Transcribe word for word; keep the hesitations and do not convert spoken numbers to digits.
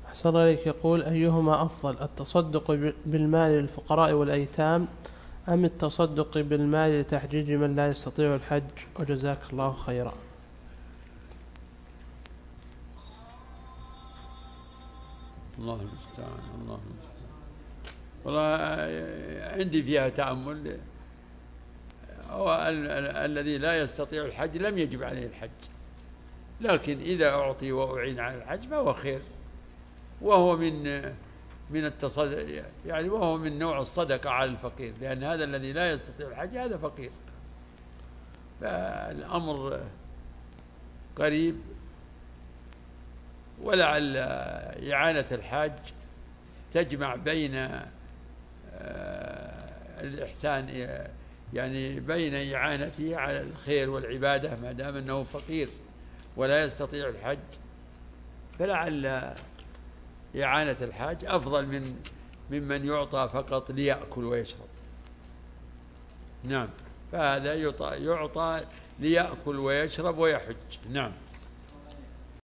أحسن عليك. يقول: أيهما أفضل، التصدق بالمال للفقراء والأيتام أم التصدق بالمال لتحجيج من لا يستطيع الحج؟ وجزاك الله خيرا. الله المستعان الله المستعان. والله عندي فيها تأمل. هو الذي لا يستطيع الحج لم يجب عليه الحج، لكن إذا أعطي وأعين على الحج فهو خير، وهو من من التصدق يعني، وهو من نوع الصدقة على الفقير، لأن هذا الذي لا يستطيع الحج هذا فقير. فالأمر قريب، ولعل إعانة الحاج تجمع بين الإحسان، يعني بين إعانته على الخير والعبادة ما دام أنه فقير ولا يستطيع الحج، فلعل إعانة الحاج أفضل من ممن يعطى فقط ليأكل ويشرب. نعم، فهذا يعطى, يعطى ليأكل ويشرب ويحج. نعم.